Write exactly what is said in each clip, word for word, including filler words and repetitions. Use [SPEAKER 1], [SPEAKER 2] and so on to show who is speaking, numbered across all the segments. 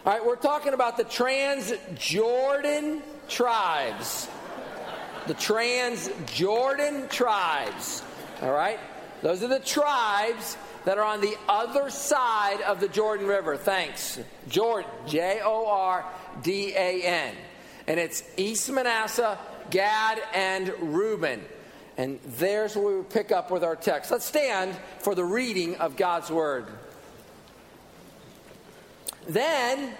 [SPEAKER 1] All right, we're talking about the Transjordan tribes. The Transjordan tribes. All right? Those are the tribes that are on the other side of the Jordan River. Thanks. Jordan, J O R D A N. And it's East Manasseh, Gad, and Reuben. And there's where we would pick up with our text. Let's stand for the reading of God's Word. Then,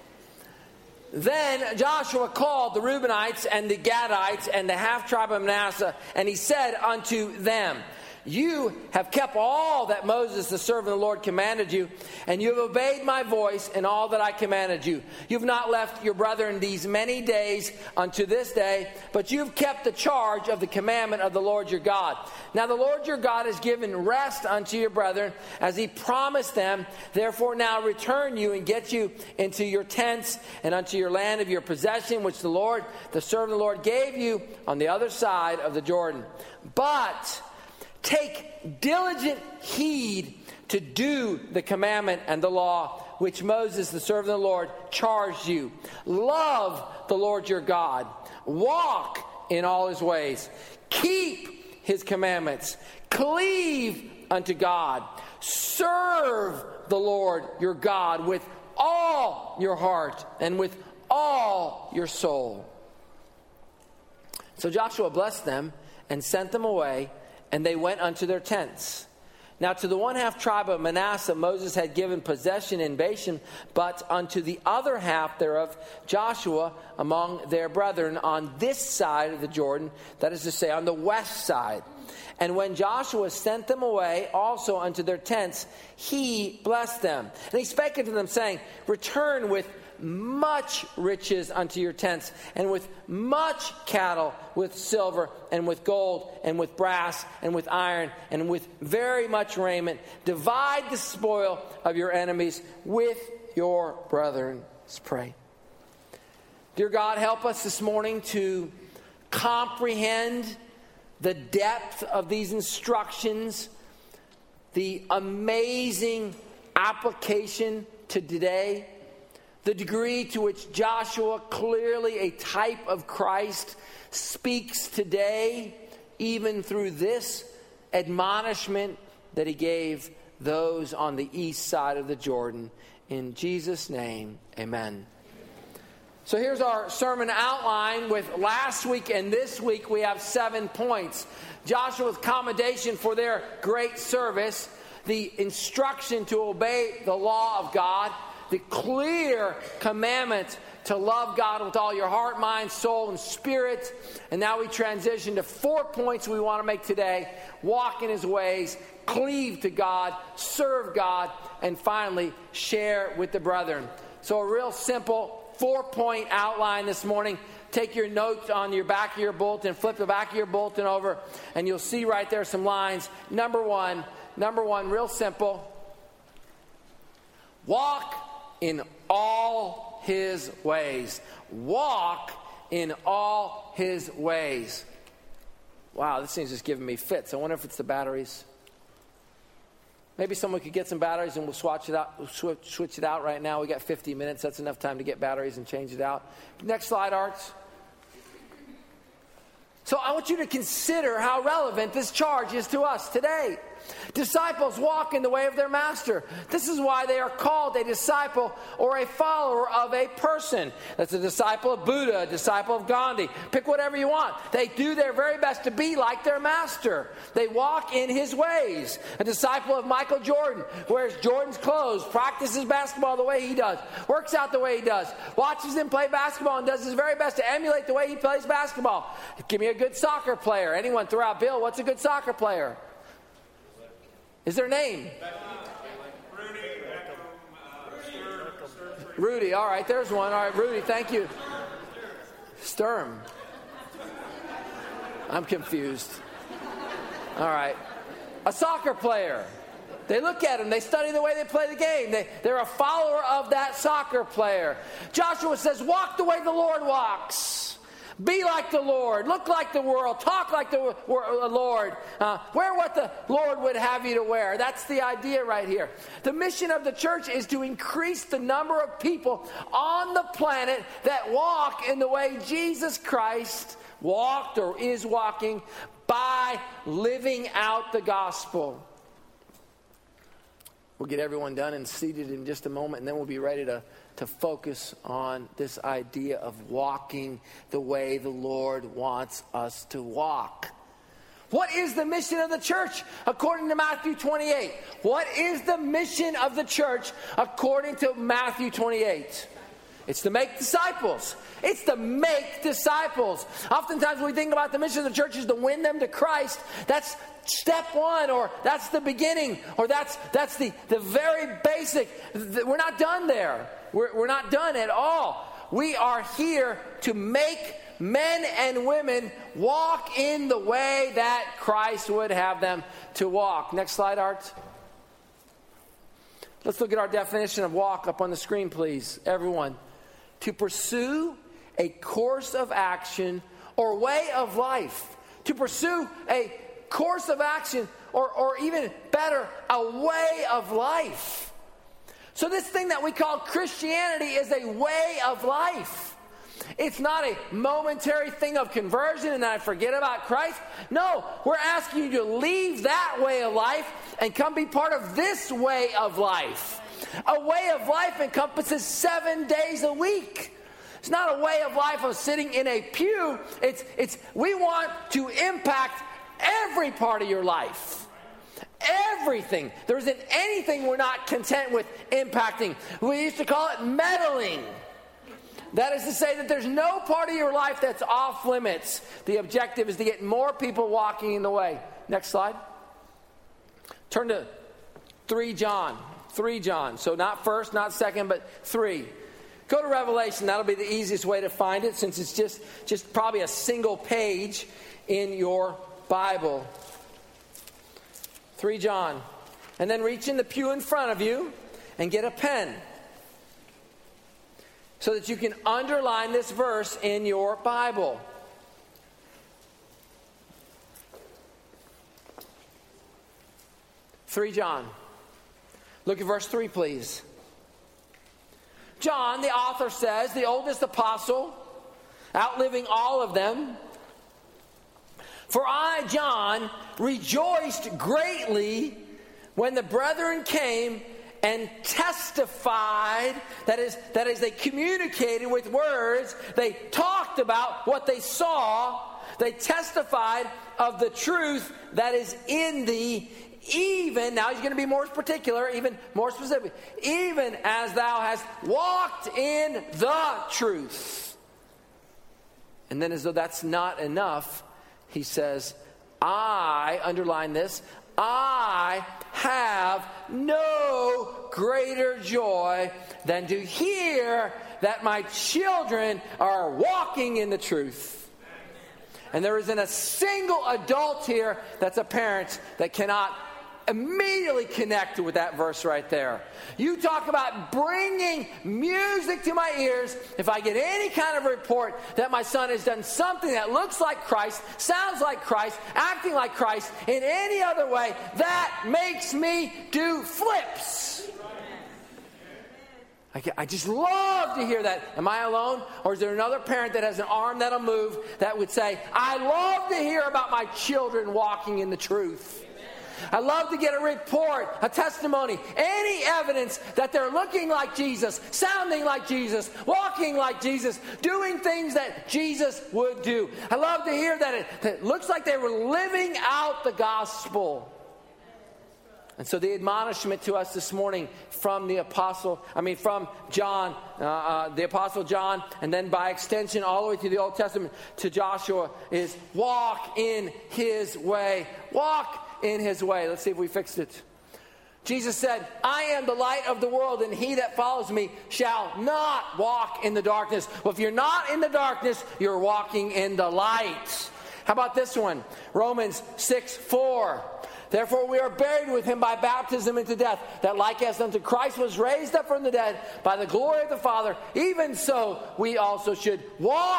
[SPEAKER 1] then Joshua called the Reubenites and the Gadites and the half-tribe of Manasseh, and he said unto them, you have kept all that Moses, the servant of the Lord, commanded you, and you have obeyed my voice in all that I commanded you. You have not left your brethren these many days unto this day, but you have kept the charge of the commandment of the Lord your God. Now the Lord your God has given rest unto your brethren, as he promised them. Therefore now return you and get you into your tents and unto your land of your possession, which the Lord, the servant of the Lord, gave you on the other side of the Jordan. But take diligent heed to do the commandment and the law which Moses, the servant of the Lord, charged you. Love the Lord your God. Walk in all his ways. Keep his commandments. Cleave unto God. Serve the Lord your God with all your heart and with all your soul. So Joshua blessed them and sent them away, and they went unto their tents. Now to the one half tribe of Manasseh Moses had given possession in Bashan, but unto the other half thereof Joshua among their brethren on this side of the Jordan, that is to say, on the west side. And when Joshua sent them away also unto their tents, he blessed them. And he spake unto them, saying, return with much riches unto your tents, and with much cattle, with silver, and with gold, and with brass, and with iron, and with very much raiment. Divide the spoil of your enemies with your brethren. Let's pray. Dear God, help us this morning to comprehend the depth of these instructions, the amazing application to today, the degree to which Joshua, clearly a type of Christ, speaks today, even through this admonishment that he gave those on the east side of the Jordan. In Jesus' name, amen. So here's our sermon outline. With last week and this week, we have seven points. Joshua's commendation for their great service, the instruction to obey the law of God, the clear commandment to love God with all your heart, mind, soul, and spirit. And now we transition to four points we want to make today. Walk in his ways, cleave to God, serve God, and finally, share with the brethren. So a real simple four-point outline this morning. Take your notes on your back of your bulletin, flip the back of your bulletin over, and you'll see right there some lines. Number one, number one, real simple. Walk in all his ways. Walk in all his ways. Wow, this thing's just giving me fits. I wonder if it's the batteries. Maybe someone could get some batteries and we'll swatch it out, switch, switch it out right now. We got fifty minutes. That's enough time to get batteries and change it out. Next slide, Arts. So I want you to consider how relevant this charge is to us today. Disciples walk in the way of their master. This is why they are called a disciple or a follower of a person. That's a disciple of Buddha, a disciple of Gandhi. Pick whatever you want. They do their very best to be like their master. They walk in his ways. A disciple of Michael Jordan wears Jordan's clothes, practices basketball the way he does, works out the way he does, watches him play basketball and does his very best to emulate the way he plays basketball. Give me a good soccer player. Anyone throw out, Bill, what's a good soccer player? Is there a name?
[SPEAKER 2] Rudy.
[SPEAKER 1] Rudy, all right, there's one. All right, Rudy, thank you. Sturm. I'm confused. All right. A soccer player. They look at him. They study the way they play the game. They, they're a follower of that soccer player. Joshua says, walk the way the Lord walks. Be like the Lord. Look like the world. Talk like the Lord. Uh, wear what the Lord would have you to wear. That's the idea right here. The mission of the church is to increase the number of people on the planet that walk in the way Jesus Christ walked or is walking by living out the gospel. We'll get everyone done and seated in just a moment, and then we'll be ready to to focus on this idea of walking the way the Lord wants us to walk. What is the mission of the church according to Matthew twenty-eight? What is the mission of the church according to Matthew twenty-eight? It's to make disciples. It's to make disciples. Oftentimes we think about the mission of the church is to win them to Christ. That's step one, or that's the beginning, or that's that's the, the very basic. We're not done there. We're, we're not done at all. We are here to make men and women walk in the way that Christ would have them to walk. Next slide, Art. Let's look at our definition of walk up on the screen, please. Everyone. To pursue a course of action or way of life. To pursue a course of action or, or even better, a way of life. So this thing that we call Christianity is a way of life. It's not a momentary thing of conversion and then I forget about Christ. No, we're asking you to leave that way of life and come be part of this way of life. A way of life encompasses seven days a week. It's not a way of life of sitting in a pew. It's, it's we want to impact every part of your life. Everything. There isn't anything we're not content with impacting. We used to call it meddling. That is to say that there's no part of your life that's off limits. The objective is to get more people walking in the way. Next slide. Turn to three John. three John. So not first, not second, but three. Go to Revelation. That'll be the easiest way to find it since it's just, just probably a single page in your Bible. three John. And then reach in the pew in front of you and get a pen so that you can underline this verse in your Bible. three John. Look at verse three, please. John, the author says, the oldest apostle, outliving all of them, for I, John, rejoiced greatly when the brethren came and testified, that is, that is, they communicated with words, they talked about what they saw, they testified of the truth that is in thee, even, now he's going to be more particular, even more specific, even as thou hast walked in the truth. And then as though that's not enough, he says, I, underline this, I have no greater joy than to hear that my children are walking in the truth. And there isn't a single adult here that's a parent that cannot immediately connect with that verse right there. You talk about bringing music to my ears. If I get any kind of report that my son has done something that looks like Christ, sounds like Christ, acting like Christ in any other way, that makes me do flips. I, I just love to hear that. Am I alone? Or is there another parent that has an arm that'll move that would say, I love to hear about my children walking in the truth. I love to get a report, a testimony, any evidence that they're looking like Jesus, sounding like Jesus, walking like Jesus, doing things that Jesus would do. I love to hear that it, that it looks like they were living out the gospel. And so the admonishment to us this morning from the apostle, I mean from John, uh, uh, the apostle John, and then by extension all the way through the Old Testament to Joshua is walk in his way. Walk in his way. Let's see if we fixed it. Jesus said, I am the light of the world, and he that follows me shall not walk in the darkness. Well, if you're not in the darkness, you're walking in the light. How about this one? Romans six four. Therefore we are buried with him by baptism into death, that like as unto Christ was raised up from the dead by the glory of the Father, even so we also should walk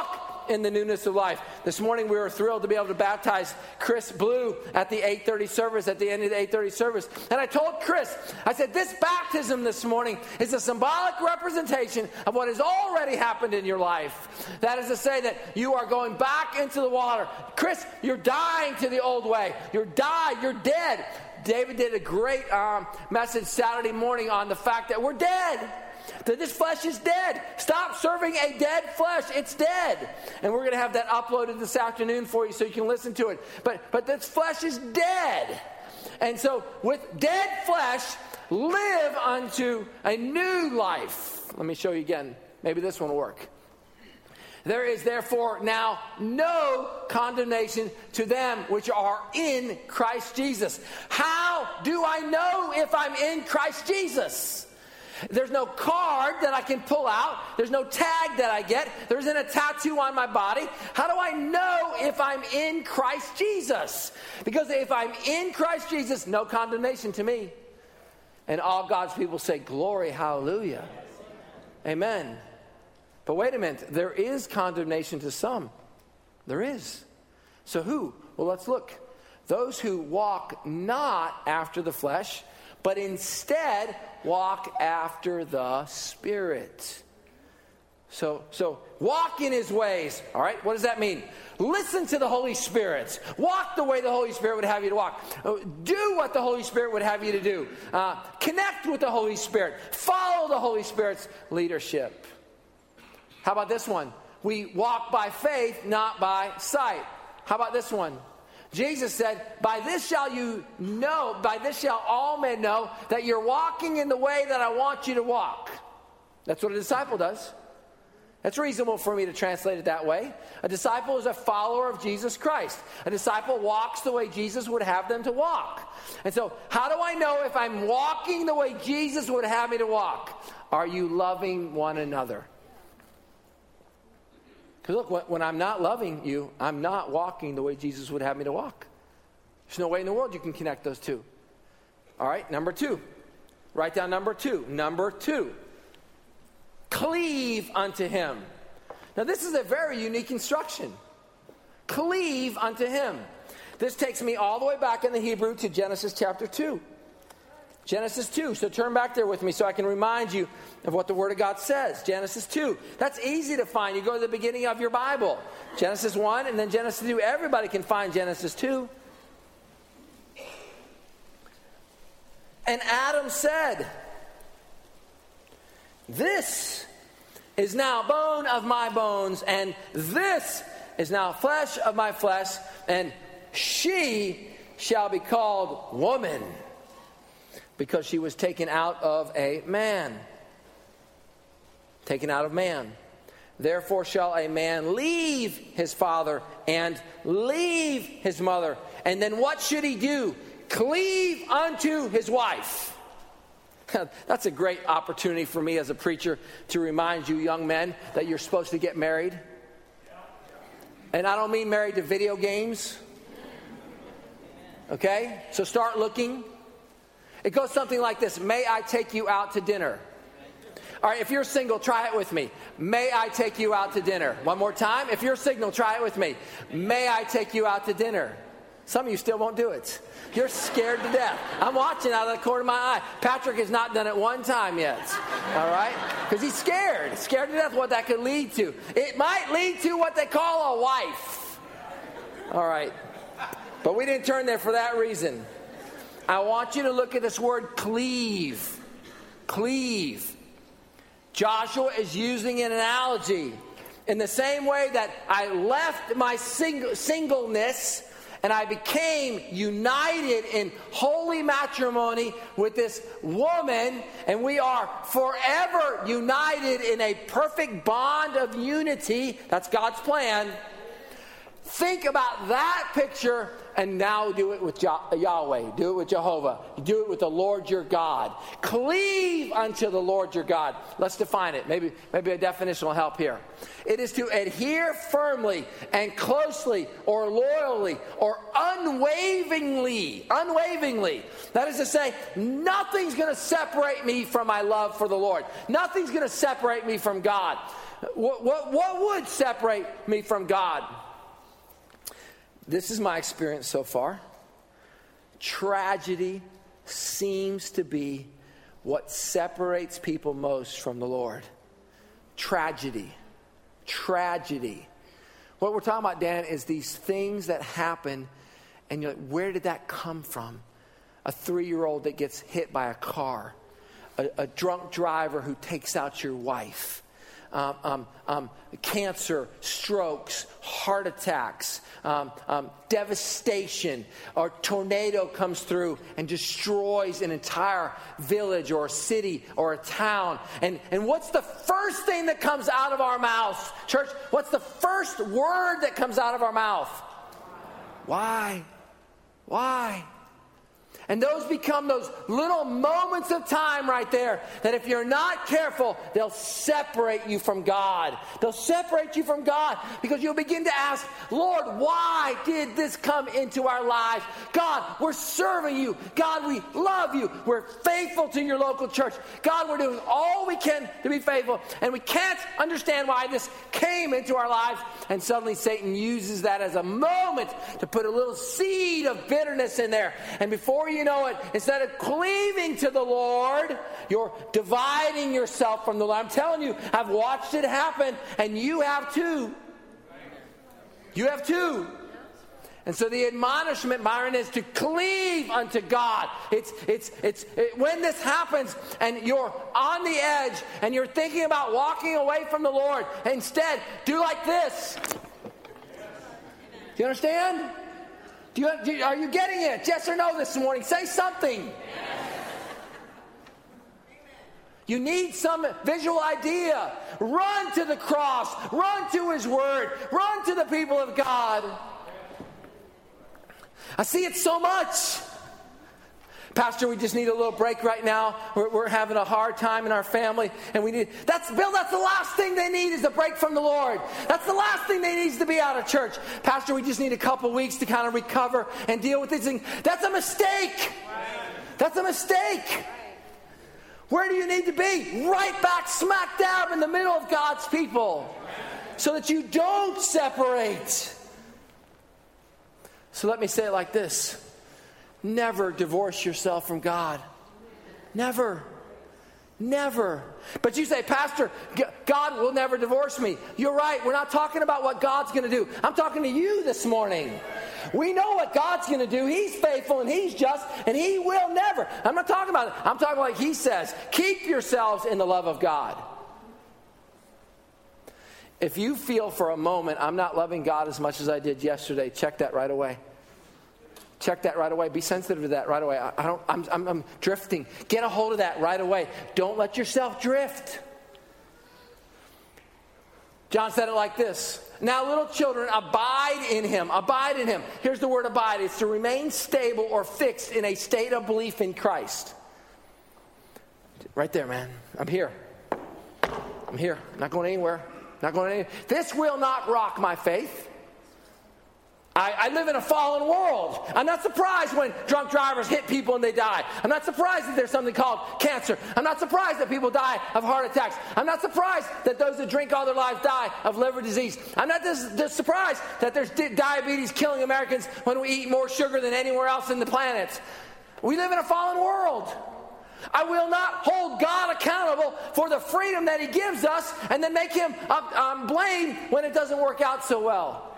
[SPEAKER 1] in the newness of life. This morning we were thrilled to be able to baptize Chris Blue at the eight thirty service, at the end of the eight thirty service. And I told Chris, I said, this baptism this morning is a symbolic representation of what has already happened in your life. That is to say that you are going back into the water. Chris, you're dying to the old way. You're died. You're dead. David did a great um, message Saturday morning on the fact that we're dead. That this flesh is dead. Stop serving a dead flesh. It's dead. And we're going to have that uploaded this afternoon for you so you can listen to it. But but this flesh is dead. And so with dead flesh, live unto a new life. Let me show you again. Maybe this one will work. There is therefore now no condemnation to them which are in Christ Jesus. How do I know if I'm in Christ Jesus? There's no card that I can pull out. There's no tag that I get. There isn't a tattoo on my body. How do I know if I'm in Christ Jesus? Because if I'm in Christ Jesus, no condemnation to me. And all God's people say, glory, hallelujah. Amen. But wait a minute, there is condemnation to some. There is. So who? Well, let's look. Those who walk not after the flesh, but instead walk after the Spirit. So, so walk in his ways. All right, what does that mean? Listen to the Holy Spirit. Walk the way the Holy Spirit would have you to walk. Do what the Holy Spirit would have you to do. Uh, connect with the Holy Spirit. Follow the Holy Spirit's leadership. How about this one? We walk by faith, not by sight. How about this one? Jesus said, by this shall you know, by this shall all men know that you're walking in the way that I want you to walk. That's what a disciple does. That's reasonable for me to translate it that way. A disciple is a follower of Jesus Christ. A disciple walks the way Jesus would have them to walk. And so, how do I know if I'm walking the way Jesus would have me to walk? Are you loving one another? Because look, when I'm not loving you, I'm not walking the way Jesus would have me to walk. There's no way in the world you can connect those two. All right, number two. Write down number two. Number two. Cleave unto him. Now this is a very unique instruction. Cleave unto him. This takes me all the way back in the Hebrew to Genesis chapter two. Genesis two. So turn back there with me so I can remind you of what the Word of God says. Genesis two. That's easy to find. You go to the beginning of your Bible. Genesis one and then Genesis two. Everybody can find Genesis two. And Adam said, this is now bone of my bones, and this is now flesh of my flesh, and she shall be called woman, because she was taken out of a man. Taken out of man. Therefore shall a man leave his father and leave his mother. And then what should he do? Cleave unto his wife. That's a great opportunity for me as a preacher to remind you young men that you're supposed to get married. And I don't mean married to video games. Okay? So start looking. It goes something like this. May I take you out to dinner? All right, if you're single, try it with me. May I take you out to dinner? One more time. If you're single, try it with me. May I take you out to dinner? Some of you still won't do it. You're scared to death. I'm watching out of the corner of my eye. Patrick has not done it one time yet. All right? Because he's scared. Scared to death what that could lead to. It might lead to what they call a wife. All right. But we didn't turn there for that reason. I want you to look at this word cleave. Cleave. Joshua is using an analogy. In the same way that I left my sing- singleness and I became united in holy matrimony with this woman, and we are forever united in a perfect bond of unity. That's God's plan. Think about that picture and now do it with Yahweh. Do it with Jehovah. Do it with the Lord your God. Cleave unto the Lord your God. Let's define it. Maybe, maybe a definition will help here. It is to adhere firmly and closely or loyally or unwaveringly. Unwaveringly. That is to say, nothing's going to separate me from my love for the Lord. Nothing's going to separate me from God. What, what, what would separate me from God? This is my experience so far. Tragedy seems to be what separates people most from the Lord. Tragedy. Tragedy. What we're talking about, Dan, is these things that happen, and you're like, where did that come from? A three-year-old that gets hit by a car. A, a drunk driver who takes out your wife. Um, um, um, cancer, strokes, heart attacks, um, um, devastation, or tornado comes through and destroys an entire village or a city or a town. And, and what's the first thing that comes out of our mouths? Church, what's the first word that comes out of our mouth? Why? Why? And those become those little moments of time right there that if you're not careful, they'll separate you from God. They'll separate you from God because you'll begin to ask, Lord, why did this come into our lives? God, we're serving you. God, we love you. We're faithful to your local church. God, we're doing all we can to be faithful. And we can't understand why this came into our lives. And suddenly Satan uses that as a moment to put a little seed of bitterness in there. And before you You know it, instead of cleaving to the Lord, you're dividing yourself from the Lord. I'm telling you, I've watched it happen, and you have too. You have too. And so the admonishment, Myron, is to cleave unto God. It's it's it's it, when this happens and you're on the edge and you're thinking about walking away from the Lord, instead do like this. Do you understand? Do you, do you, are you getting it? Yes or no this morning? Say something. Yes. You need some visual idea. Run to the cross. Run to His Word. Run to the people of God. I see it so much. Pastor, we just need a little break right now. We're, we're having a hard time in our family, and we need. That's Bill. That's the last thing they need is a break from the Lord. That's the last thing they need is to be out of church. Pastor, we just need a couple weeks to kind of recover and deal with these things. That's a mistake. That's a mistake. Where do you need to be? Right back, smack dab in the middle of God's people, so that you don't separate. So let me say it like this. Never divorce yourself from God. Never. Never. But you say, Pastor, God will never divorce me. You're right. We're not talking about what God's going to do. I'm talking to you this morning. We know what God's going to do. He's faithful and He's just and He will never. I'm not talking about it. I'm talking like He says, keep yourselves in the love of God. If you feel for a moment, I'm not loving God as much as I did yesterday, check that right away. Check that right away. Be sensitive to that right away. I, I don't. I'm, I'm, I'm drifting. Get a hold of that right away. Don't let yourself drift. John said it like this. Now, little children, abide in Him. Abide in Him. Here's the word abide. It's to remain stable or fixed in a state of belief in Christ. Right there, man. I'm here. I'm here. I'm not going anywhere. Not going anywhere. This will not rock my faith. I, I live in a fallen world. I'm not surprised when drunk drivers hit people and they die. I'm not surprised that there's something called cancer. I'm not surprised that people die of heart attacks. I'm not surprised that those that drink all their lives die of liver disease. I'm not just, just surprised that there's di- diabetes killing Americans when we eat more sugar than anywhere else in the planet. We live in a fallen world. I will not hold God accountable for the freedom that He gives us and then make Him uh, um, blame when it doesn't work out so well.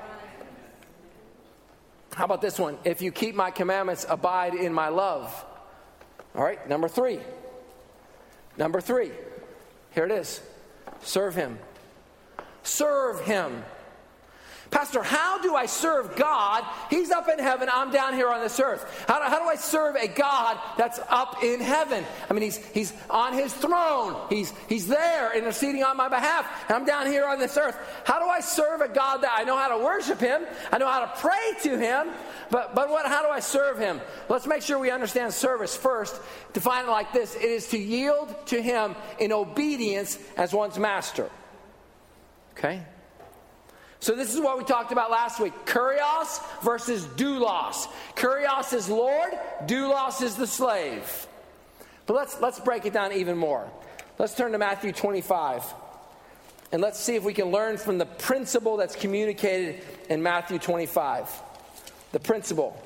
[SPEAKER 1] How about this one? If you keep my commandments, abide in my love. All right, number three. Number three. Here it is. Serve Him. Serve Him. Pastor, how do I serve God? He's up in heaven. I'm down here on this earth. How do, how do I serve a God that's up in heaven? I mean, he's he's on his throne. He's he's there interceding on my behalf. And I'm down here on this earth. How do I serve a God that I know how to worship him? I know how to pray to him. But but what? How do I serve him? Let's make sure we understand service first. Define it like this. It is to yield to him in obedience as one's master. Okay? So this is what we talked about last week. Kurios versus doulos. Kurios is Lord. Doulos is the slave. But let's let's break it down even more. Let's turn to Matthew twenty-five. And let's see if we can learn from the principle that's communicated in Matthew twenty-five. The principle.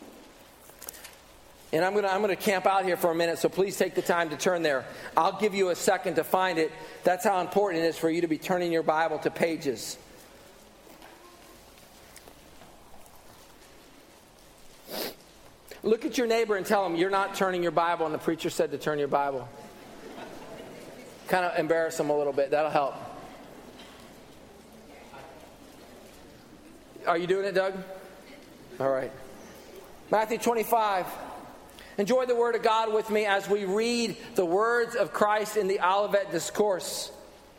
[SPEAKER 1] And I'm going to I'm going to camp out here for a minute, so please take the time to turn there. I'll give you a second to find it. That's how important it is for you to be turning your Bible to pages. Look at your neighbor and tell him you're not turning your Bible and the preacher said to turn your Bible. Kind of embarrass them a little bit. That'll help. Are you doing it, Doug? All right. Matthew twenty-five. Enjoy the Word of God with me as we read the words of Christ in the Olivet Discourse.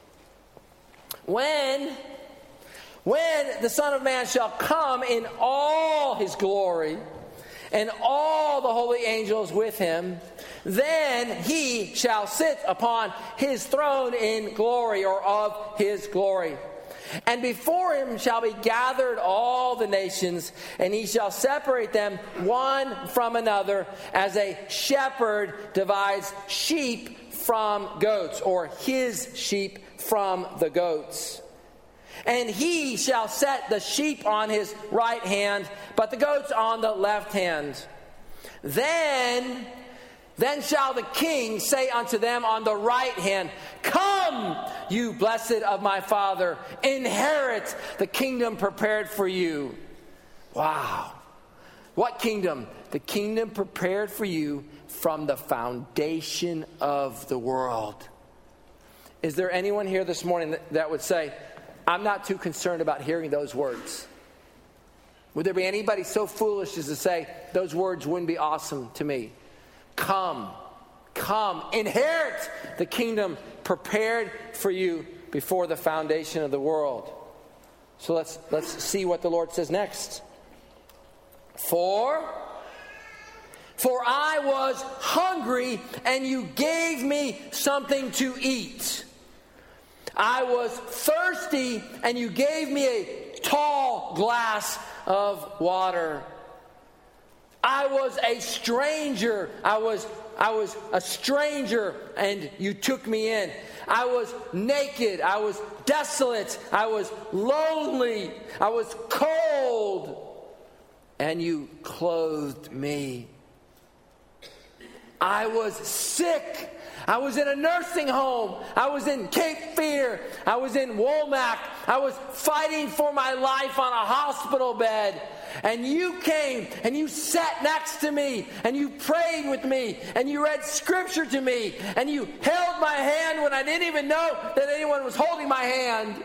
[SPEAKER 1] When, when the Son of Man shall come in all his glory, and all the holy angels with him, then he shall sit upon his throne in glory, or of his glory. And before him shall be gathered all the nations, and he shall separate them one from another, as a shepherd divides sheep from goats, or his sheep from the goats. And he shall set the sheep on his right hand, but the goats on the left hand. Then, then shall the king say unto them on the right hand, Come, you blessed of my Father, inherit the kingdom prepared for you. Wow. What kingdom? The kingdom prepared for you from the foundation of the world. Is there anyone here this morning that, that would say, I'm not too concerned about hearing those words? Would there be anybody so foolish as to say, those words wouldn't be awesome to me? Come, come, inherit the kingdom prepared for you before the foundation of the world. So let's let's see what the Lord says next. For, for I was hungry, and you gave me something to eat. I was thirsty, and you gave me a tall glass of water. I was a stranger. I was I was a stranger, and you took me in. I was naked. I was desolate. I was lonely. I was cold, and you clothed me. I was sick. I was in a nursing home. I was in Cape Fear. I was in Womack. I was fighting for my life on a hospital bed. And you came and you sat next to me and you prayed with me and you read scripture to me and you held my hand when I didn't even know that anyone was holding my hand.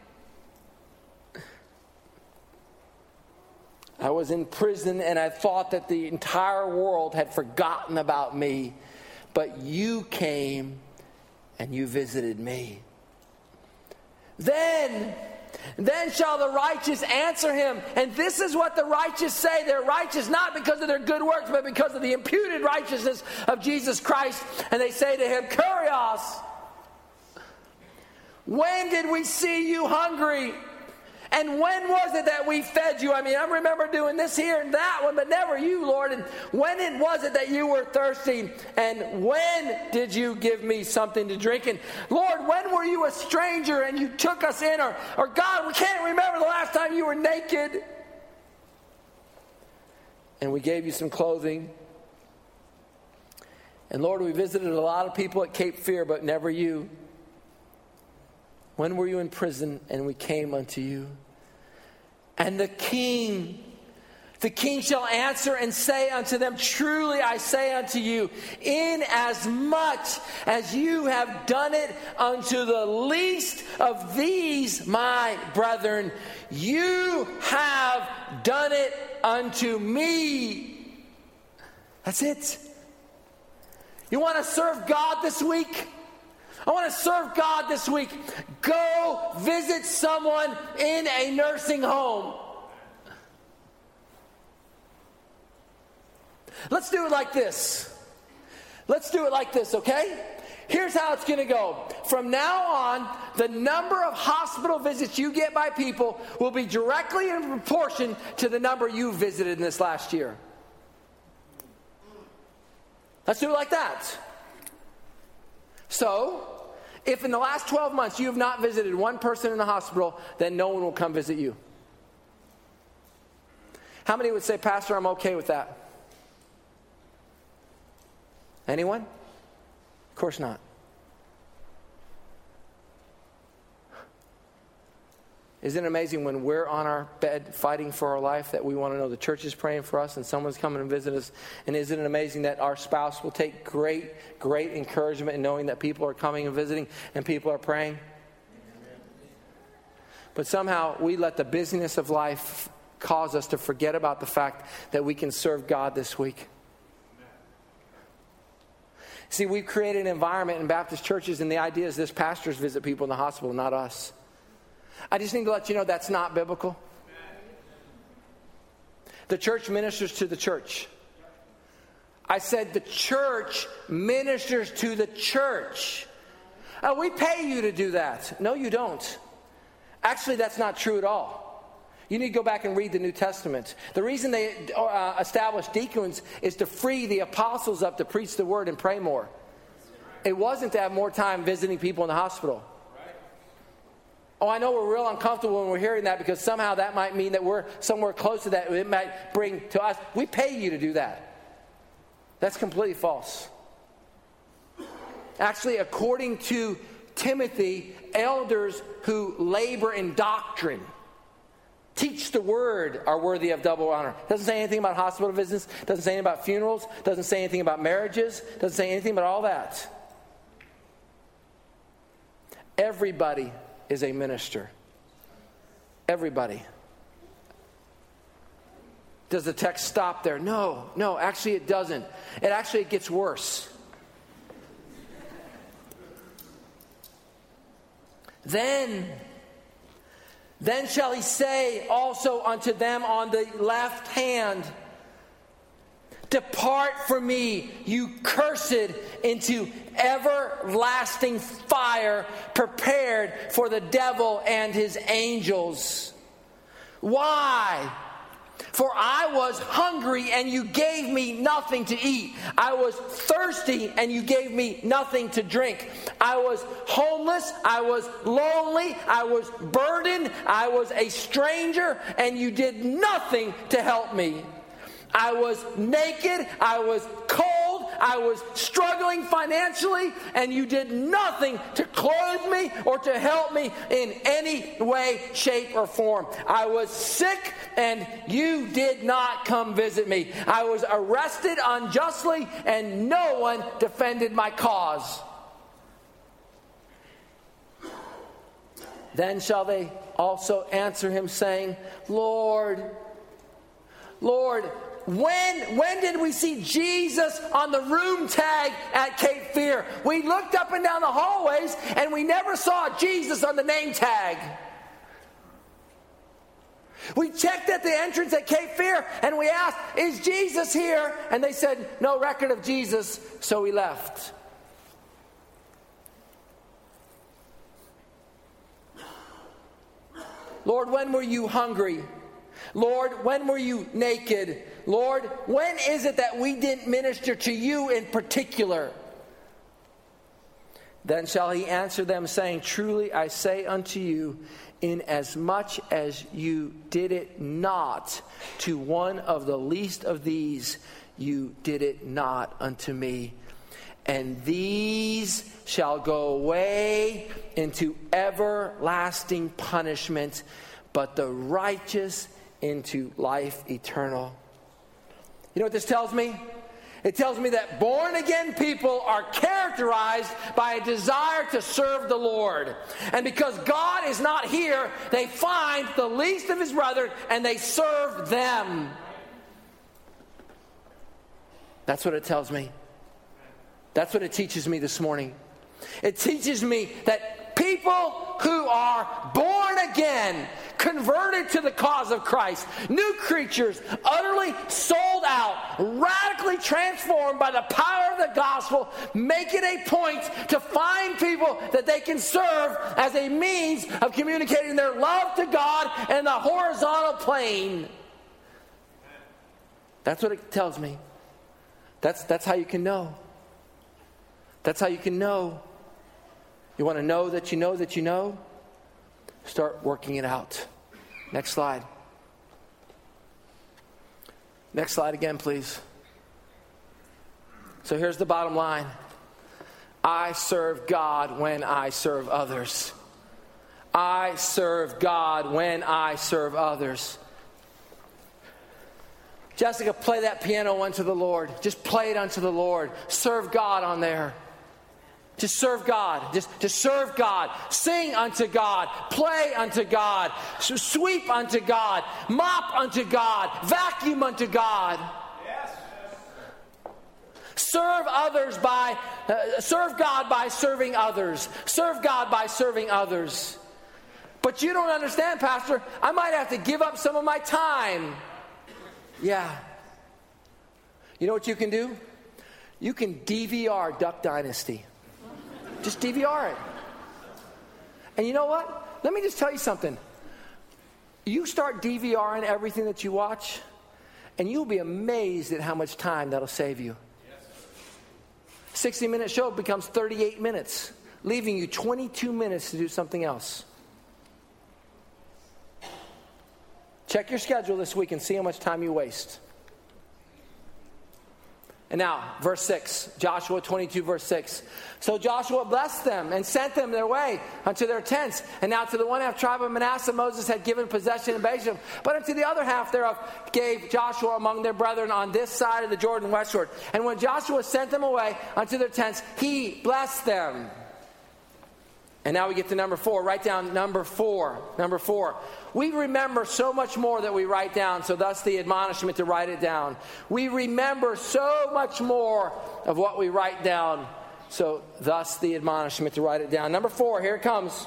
[SPEAKER 1] I was in prison and I thought that the entire world had forgotten about me. But you came and you visited me. Then, then shall the righteous answer him. And this is what the righteous say. They're righteous not because of their good works, but because of the imputed righteousness of Jesus Christ. And they say to him, Kurios, when did we see you hungry? And when was it that we fed you? I mean, I remember doing this here and that one, but never you, Lord. And when it was it that you were thirsty? And when did you give me something to drink? And Lord, when were you a stranger and you took us in? Or, or God, we can't remember the last time you were naked. And we gave you some clothing. And Lord, we visited a lot of people at Cape Fear, but never you. When were you in prison and we came unto you? And the king The king shall answer and say unto them, truly I say unto you, inasmuch as you have done it unto the least of these my brethren, you have done it unto me. That's it. You want to serve God this week? I want to serve God this week. Go visit someone in a nursing home. Let's do it like this. Let's do it like this, okay? Here's how it's going to go. From now on, the number of hospital visits you get by people will be directly in proportion to the number you visited in this last year. Let's do it like that. So, if in the last twelve months you have not visited one person in the hospital, then no one will come visit you. How many would say, Pastor, I'm okay with that? Anyone? Of course not. Isn't it amazing when we're on our bed fighting for our life that we want to know the church is praying for us and someone's coming and visit us? And isn't it amazing that our spouse will take great, great encouragement in knowing that people are coming and visiting and people are praying? But somehow we let the busyness of life cause us to forget about the fact that we can serve God this week. See, we've created an environment in Baptist churches, and the idea is this: pastors visit people in the hospital, not us. I just need to let you know that's not biblical. The church ministers to the church. I said the church ministers to the church. Uh, we pay you to do that. No, you don't. Actually, that's not true at all. You need to go back and read the New Testament. The reason they uh, established deacons is to free the apostles up to preach the word and pray more. It wasn't to have more time visiting people in the hospital. Oh, I know we're real uncomfortable when we're hearing that, because somehow that might mean that we're somewhere close to that. It might bring to us. We pay you to do that. That's completely false. Actually, according to Timothy, elders who labor in doctrine, teach the word, are worthy of double honor. Doesn't say anything about hospital visits. Doesn't say anything about funerals. Doesn't say anything about marriages. Doesn't say anything about all that. Everybody is a minister. Everybody. Does the text stop there? No, no, actually it doesn't. It actually it gets worse. Then, then shall he say also unto them on the left hand, depart from me, you cursed, into everlasting fire prepared for the devil and his angels. Why? For I was hungry and you gave me nothing to eat. I was thirsty and you gave me nothing to drink. I was homeless. I was lonely. I was burdened. I was a stranger and you did nothing to help me. I was naked. I was cold. I was struggling financially, and you did nothing to clothe me or to help me in any way, shape, or form. I was sick, and you did not come visit me. I was arrested unjustly, and no one defended my cause. Then shall they also answer him, saying, Lord, Lord, When when did we see Jesus on the room tag at Cape Fear? We looked up and down the hallways and we never saw Jesus on the name tag. We checked at the entrance at Cape Fear and we asked, is Jesus here? And they said, no record of Jesus, so we left. Lord, when were you hungry? Lord, when were you naked? Lord, when is it that we didn't minister to you in particular? Then shall he answer them, saying, truly I say unto you, inasmuch as you did it not to one of the least of these, you did it not unto me. And these shall go away into everlasting punishment, but the righteous into life eternal. You know what this tells me? It tells me that born-again people are characterized by a desire to serve the Lord. And because God is not here, they find the least of his brethren and they serve them. That's what it tells me. That's what it teaches me this morning. It teaches me that people who are born again, converted to the cause of Christ, new creatures, utterly sold out, radically transformed by the power of the gospel, make it a point to find people that they can serve as a means of communicating their love to God in the horizontal plane. That's what it tells me. That's, that's how you can know. That's how you can know. You want to know that you know that you know? Start working it out. Next slide. Next slide again, please. So here's the bottom line. I serve God when I serve others. I serve God when I serve others. Jessica, play that piano unto the Lord. Just play it unto the Lord. Serve God on there. Just serve God. Just, just serve God. Sing unto God. Play unto God. Sweep unto God. Mop unto God. Vacuum unto God.
[SPEAKER 2] Yes.
[SPEAKER 1] Serve others by, uh, serve God by serving others. Serve God by serving others. But you don't understand, Pastor. I might have to give up some of my time. Yeah. You know what you can do? You can D V R Duck Dynasty. Just D V R it. And you know what? Let me just tell you something. You start DVRing everything that you watch, and you'll be amazed at how much time that'll save you. sixty-minute show becomes thirty-eight minutes, leaving you twenty-two minutes to do something else. Check your schedule this week and see how much time you waste. And now, verse six, Joshua twenty-two, verse six. So Joshua blessed them and sent them their way unto their tents. And now to the one half tribe of Manasseh Moses had given possession in Bashan, but unto the other half thereof gave Joshua among their brethren on this side of the Jordan westward. And when Joshua sent them away unto their tents, he blessed them. And now we get to number four. Write down number four. Number four. We remember so much more that we write down, so thus the admonishment to write it down. We remember so much more of what we write down, so thus the admonishment to write it down. Number four, here it comes.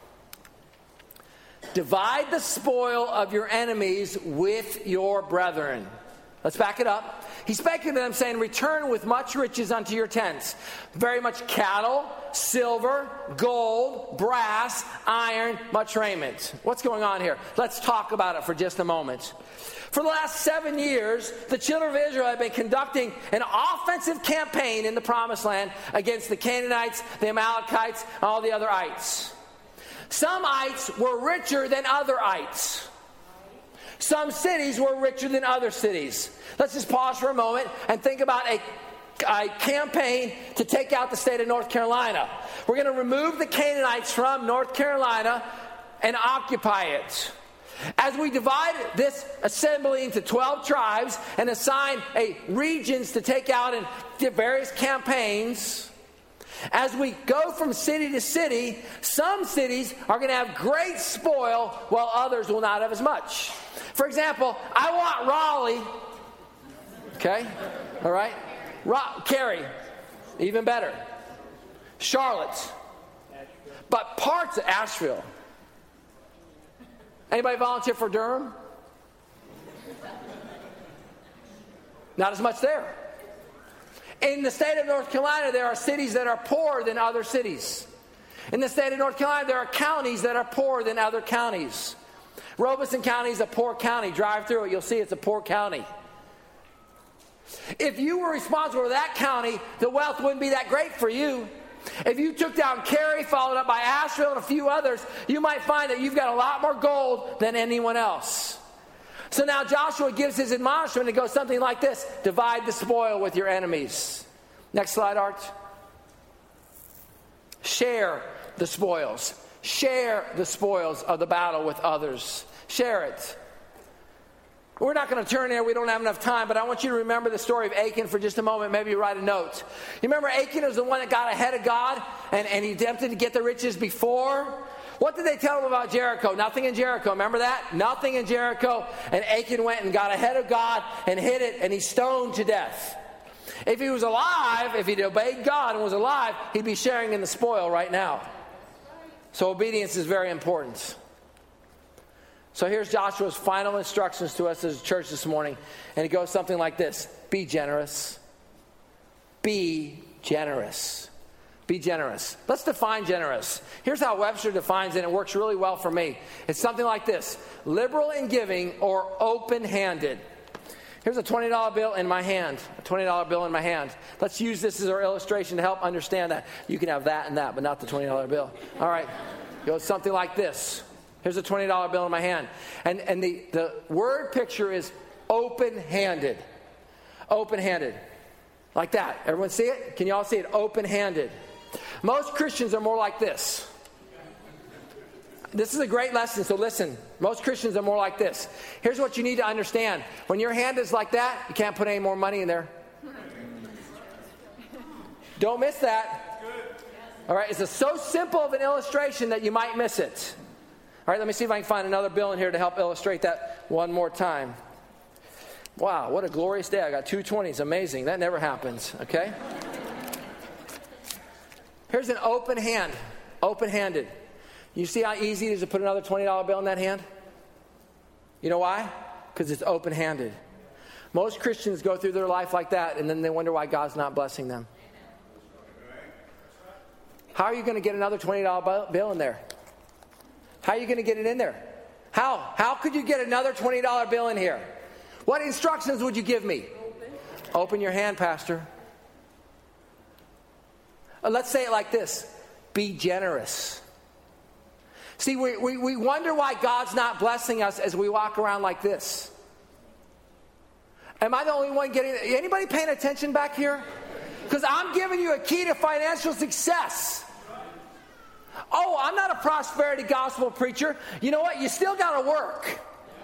[SPEAKER 1] Divide the spoil of your enemies with your brethren. Let's back it up. He spake unto them, saying, return with much riches unto your tents. Very much cattle, silver, gold, brass, iron, much raiment. What's going on here? Let's talk about it for just a moment. For the last seven years, the children of Israel have been conducting an offensive campaign in the Promised Land against the Canaanites, the Amalekites, and all the other ites. Some ites were richer than other ites. Some cities were richer than other cities. Let's just pause for a moment and think about a, a campaign to take out the state of North Carolina. We're going to remove the Canaanites from North Carolina and occupy it. As we divide this assembly into twelve tribes and assign a regions to take out in various campaigns, as we go from city to city, some cities are going to have great spoil while others will not have as much. For example, I want Raleigh, okay, all right, Ra- Cary, even better, Charlotte, but parts of Asheville. Anybody volunteer for Durham? Not as much there. In the state of North Carolina, there are cities that are poorer than other cities. In the state of North Carolina, there are counties that are poorer than other counties. Robeson County is a poor county. Drive through it, you'll see it's a poor county. If you were responsible for that county, the wealth wouldn't be that great for you. If you took down Cary, followed up by Asheville and a few others, you might find that you've got a lot more gold than anyone else. So now Joshua gives his admonishment. It goes something like this: divide the spoil with your enemies. Next slide, Art. Share the spoils. Share the spoils of the battle with others. Share it. We're not going to turn there. We don't have enough time, but I want you to remember the story of Achan for just a moment. Maybe you write a note. You remember Achan was the one that got ahead of God, and, and he attempted to get the riches before? What did they tell him about Jericho? Nothing in Jericho. Remember that? Nothing in Jericho. And Achan went and got ahead of God and hit it, and he stoned to death. If he was alive, if he'd obeyed God and was alive, he'd be sharing in the spoil right now. So obedience is very important. So here's Joshua's final instructions to us as a church this morning. And it goes something like this. Be generous. Be generous. Be generous. Let's define generous. Here's how Webster defines it, and it works really well for me. It's something like this. Liberal in giving or open-handed. Here's a twenty dollar bill in my hand. A twenty dollar bill in my hand. Let's use this as our illustration to help understand that. You can have that and that, but not the twenty dollar bill. All right. It goes something like this. Here's a twenty dollar bill in my hand. And, and the, the word picture is open-handed. Open-handed. Like that. Everyone see it? Can you all see it? Open-handed. Most Christians are more like this. This is a great lesson, so listen. Most Christians are more like this. Here's what you need to understand. When your hand is like that, you can't put any more money in there. Don't miss that. All right, it's a, so simple of an illustration that you might miss it. All right, let me see if I can find another bill in here to help illustrate that one more time. Wow, what a glorious day. I got two twenties. Amazing. That never happens, okay? Here's an open hand. Open-handed. You see how easy it is to put another twenty dollar bill in that hand? You know why? Because it's open-handed. Most Christians go through their life like that, and then they wonder why God's not blessing them. How are you going to get another twenty dollar bill in there? How are you going to get it in there? How? How could you get another twenty dollar bill in here? What instructions would you give me? Open, Open your hand, Pastor. Uh, let's say it like this. Be generous. See, we, we, we wonder why God's not blessing us as we walk around like this. Am I the only one getting... Anybody paying attention back here? Because I'm giving you a key to financial success. Oh, I'm not a prosperity gospel preacher. You know what? You still got to work.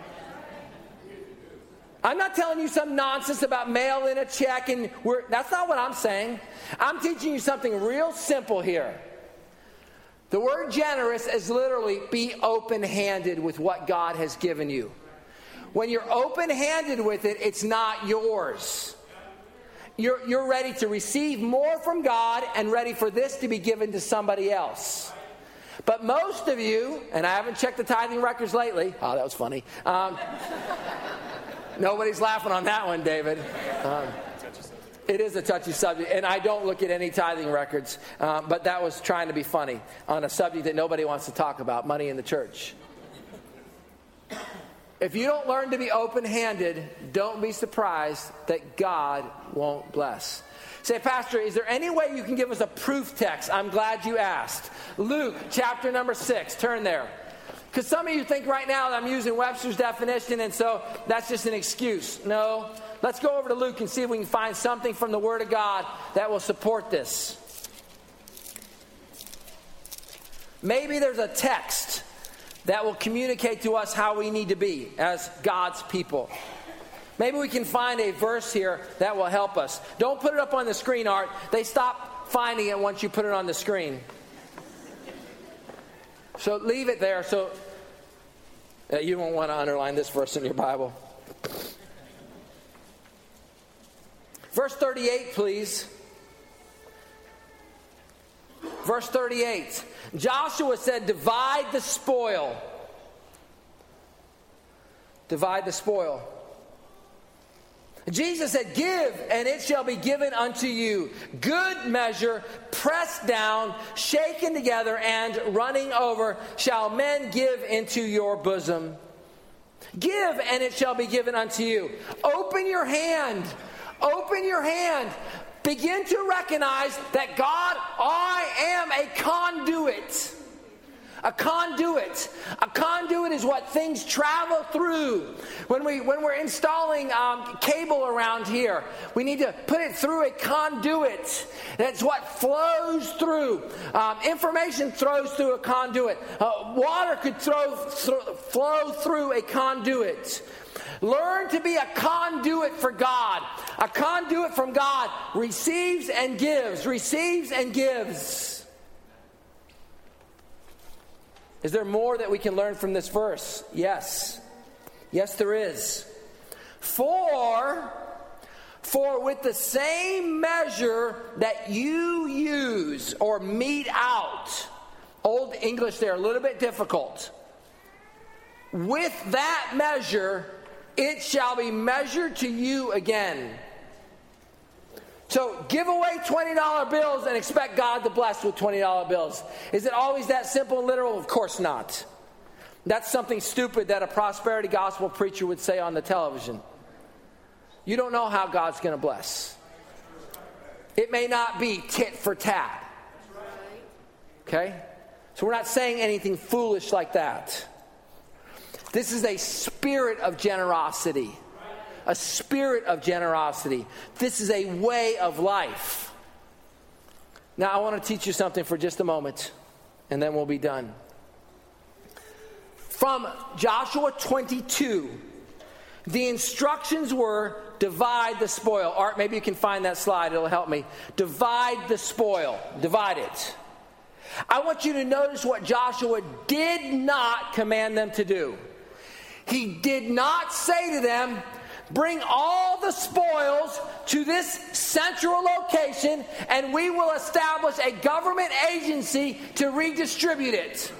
[SPEAKER 1] I'm not telling you some nonsense about mail in a check and we're, that's not what I'm saying. I'm teaching you something real simple here. The word generous is literally be open-handed with what God has given you. When you're open-handed with it, it's not yours. You're, you're ready to receive more from God and ready for this to be given to somebody else. But most of you, and I haven't checked the tithing records lately. Oh, that was funny. Um, nobody's laughing on that one, David. Um, It is a touchy subject, and I don't look at any tithing records, uh, but that was trying to be funny on a subject that nobody wants to talk about, money in the church. If you don't learn to be open-handed, don't be surprised that God won't bless. Say, Pastor, is there any way you can give us a proof text? I'm glad you asked. Luke, chapter number six. Turn there. Because some of you think right now that I'm using Webster's definition, and so that's just an excuse. No. Let's go over to Luke and see if we can find something from the Word of God that will support this. Maybe there's a text that will communicate to us how we need to be as God's people. Maybe we can find a verse here that will help us. Don't put it up on the screen, Art. They stop finding it once you put it on the screen. So leave it there so uh, you won't want to underline this verse in your Bible. Verse thirty-eight, please. Verse thirty-eight. Joshua said, divide the spoil. Divide the spoil. Jesus said, give, and it shall be given unto you. Good measure, pressed down, shaken together, and running over, shall men give into your bosom. Give, and it shall be given unto you. Open your hand. Open your hand. Begin to recognize that God, I am a conduit. A conduit. A conduit is what things travel through. When, we, when we're installing um, cable around here, we need to put it through a conduit. That's what flows through. Um, information flows through a conduit. Uh, water could throw, th- flow through a conduit. Learn to be a conduit for God. A conduit from God receives and gives, receives and gives. Is there more that we can learn from this verse? Yes. Yes, there is. For, for with the same measure that you use or mete out, Old English there, a little bit difficult. With that measure, it shall be measured to you again. So give away twenty dollar bills and expect God to bless with twenty dollar bills. Is it always that simple and literal? Of course not. That's something stupid that a prosperity gospel preacher would say on the television. You don't know how God's going to bless. It may not be tit for tat. Okay? So we're not saying anything foolish like that. This is a spirit of generosity. A spirit of generosity. This is a way of life. Now I want to teach you something for just a moment, and then we'll be done. From Joshua twenty-two, the instructions were divide the spoil. Art, maybe you can find that slide. It'll help me. Divide the spoil. Divide it. I want you to notice what Joshua did not command them to do. He did not say to them, bring all the spoils to this central location and we will establish a government agency to redistribute it.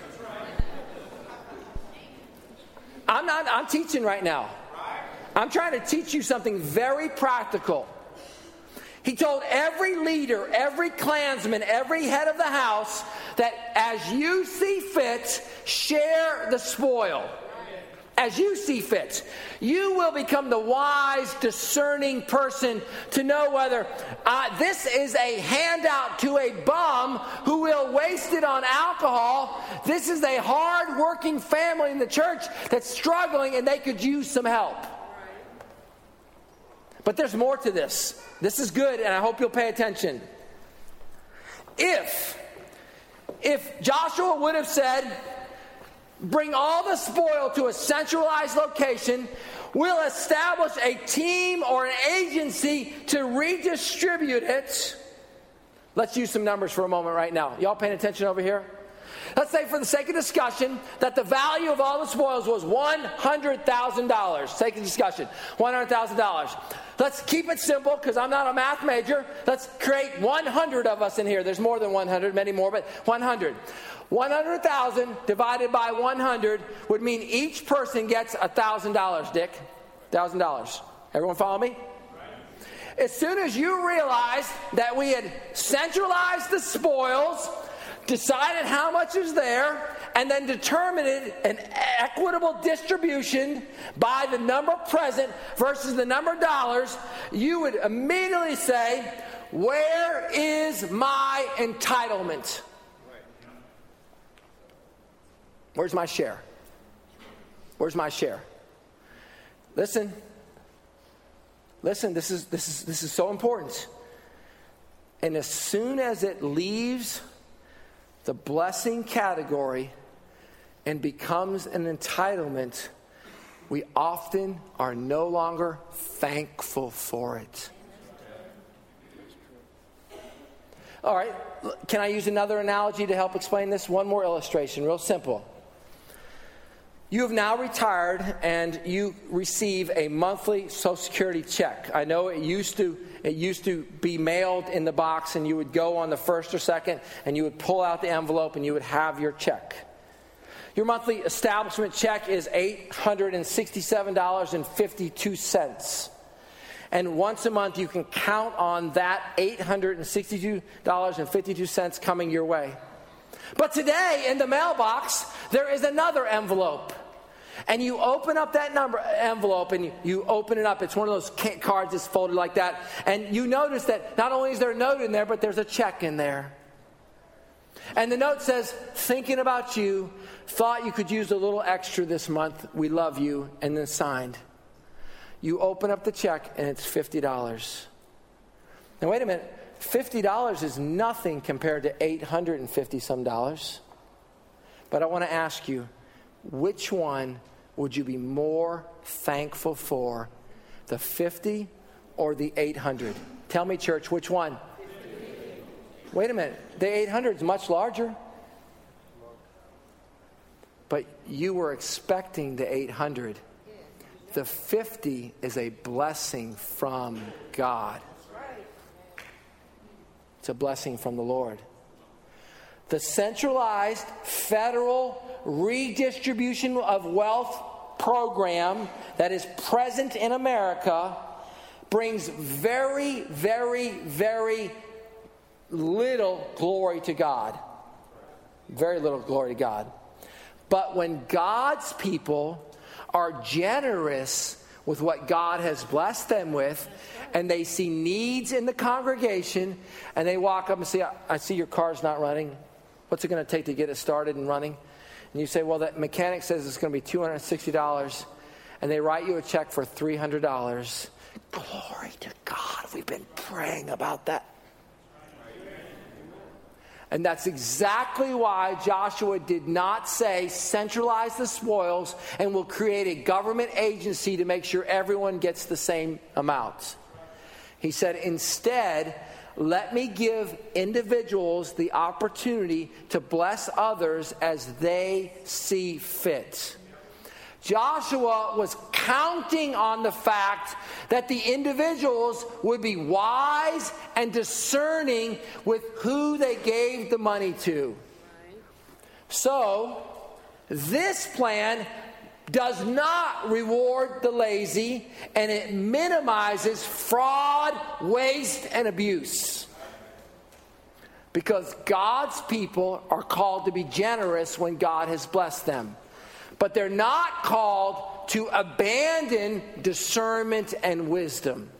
[SPEAKER 1] I'm not, I'm teaching right now. I'm trying to teach you something very practical. He told every leader, every clansman, every head of the house that as you see fit, share the spoil. As you see fit. You will become the wise, discerning person to know whether uh, this is a handout to a bum who will waste it on alcohol. This is a hard-working family in the church that's struggling and they could use some help. But there's more to this. This is good, and I hope you'll pay attention. If, if Joshua would have said, bring all the spoil to a centralized location, we'll establish a team or an agency to redistribute it. Let's use some numbers for a moment right now. Y'all paying attention over here? Let's say for the sake of discussion that the value of all the spoils was one hundred thousand dollars. Sake of discussion, one hundred thousand dollars. Let's keep it simple because I'm not a math major. Let's create one hundred of us in here. There's more than one hundred, many more, but one hundred. one hundred thousand divided by one hundred would mean each person gets one thousand dollars, Dick. one thousand dollars. Everyone follow me? As soon as you realized that we had centralized the spoils, decided how much is there, and then determined an equitable distribution by the number present versus the number of dollars, you would immediately say, where is my entitlement? Where's my share? Where's my share? Listen. Listen, this is this is this is so important. And as soon as it leaves the blessing category and becomes an entitlement, we often are no longer thankful for it. All right, can I use another analogy to help explain this? One more illustration, real simple. You have now retired and you receive a monthly Social Security check. I know it used to it used to be mailed in the box and you would go on the first or second and you would pull out the envelope and you would have your check. Your monthly establishment check is eight hundred sixty-seven dollars and fifty-two cents. And once a month you can count on that eight hundred sixty-two dollars and fifty-two cents coming your way. But today in the mailbox there is another envelope. And you open up that number envelope and you, you open it up. It's one of those cards that's folded like that. And you notice that not only is there a note in there, but there's a check in there. And the note says, thinking about you, thought you could use a little extra this month. We love you. And then signed. You open up the check and it's fifty dollars. Now wait a minute. fifty dollars is nothing compared to eight hundred fifty some dollars. But I want to ask you, which one would you be more thankful for? The fifty or the eight hundred? Tell me, church, which one? Wait a minute. The eight hundred is much larger. But you were expecting the eight hundred. The fifty is a blessing from God. It's a blessing from the Lord. The centralized federal redistribution of wealth program that is present in America brings very, very, very little glory to God. Very little glory to God. But when God's people are generous with what God has blessed them with, and they see needs in the congregation, and they walk up and say, I see your car's not running. What's it going to take to get it started and running? And you say, well, that mechanic says it's going to be two hundred sixty dollars. And they write you a check for three hundred dollars. Glory to God. We've been praying about that. And that's exactly why Joshua did not say centralize the spoils and we'll create a government agency to make sure everyone gets the same amount. He said, instead, let me give individuals the opportunity to bless others as they see fit. Joshua was counting on the fact that the individuals would be wise and discerning with who they gave the money to. So, this plan does not reward the lazy, and it minimizes fraud, waste, and abuse. Because God's people are called to be generous when God has blessed them. But they're not called to abandon discernment and wisdom.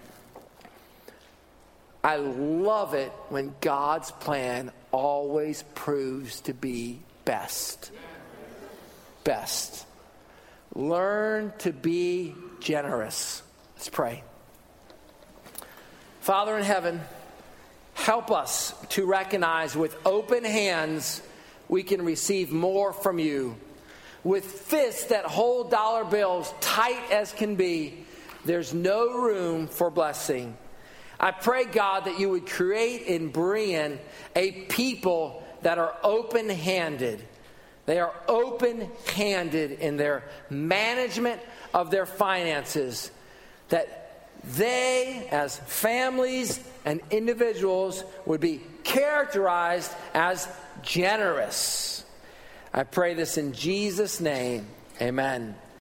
[SPEAKER 1] I love it when God's plan always proves to be best. Best. Learn to be generous. Let's pray. Father in heaven, help us to recognize with open hands we can receive more from you. With fists that hold dollar bills tight as can be, there's no room for blessing. I pray, God, that you would create in Berean a people that are open-handed. They are open-handed in their management of their finances. That they, as families and individuals, would be characterized as generous. I pray this in Jesus' name. Amen.